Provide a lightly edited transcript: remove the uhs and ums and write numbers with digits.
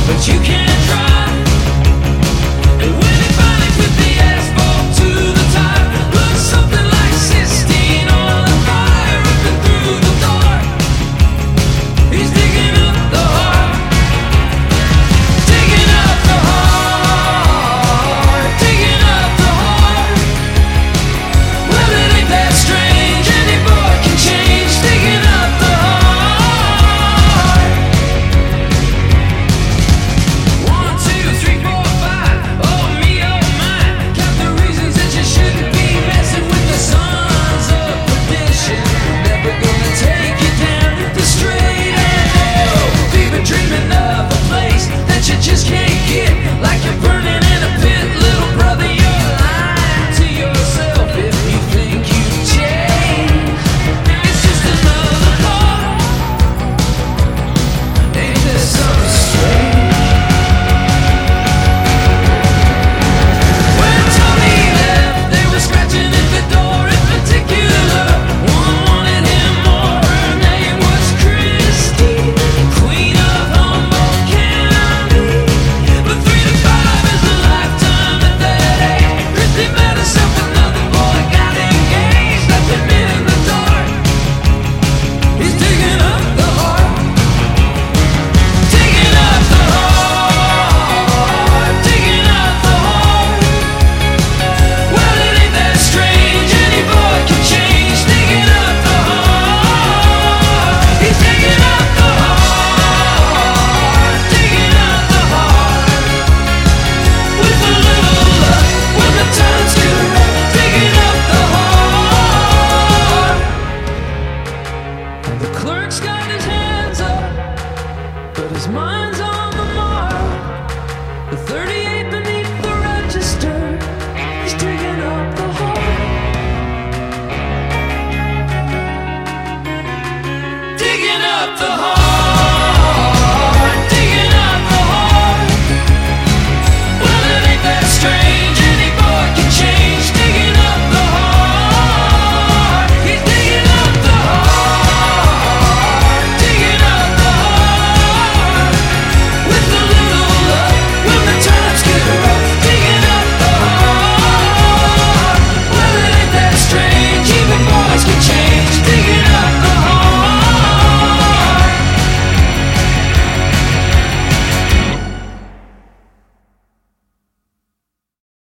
but you can't drive. And when he finally put the asphalt to the tire, looks something like 16 on the fire, ripping through the dark. He's digging up the heart, digging up the heart, digging up the heart. Well, it ain't that strange, any boy can change, digging up the heart. 1, 2, 3, 4, 5, oh me, oh my, count the reasons that you shouldn't be messing with the sons of perdition. Never gonna take you down the straight and narrow. You've been dreaming of a place that you just can't get, like you're burning in a pit, little brother. You're lying to yourself if you think you've changed. It's just another part. Ain't there something strange? When Tommy left, they were scratching at the door. In particular, one wanted him more. Her name was Christy, Queen of Humboldt County. But 3 to 5 is a lifetime at that age. Christy met herself another boy, got engaged, left him in the dark. He's digging up the heart, digging up the heart, digging up the heart. Well, it ain't that strange, any boy can change, digging up the heart. He's digging up the heart, digging up the heart. With a little luck, when the time's correct, digging up the heart. The clerk's got his hands up, but his mind's on the mark. The 38 beneath the register, he's digging up the heart, digging up the heart.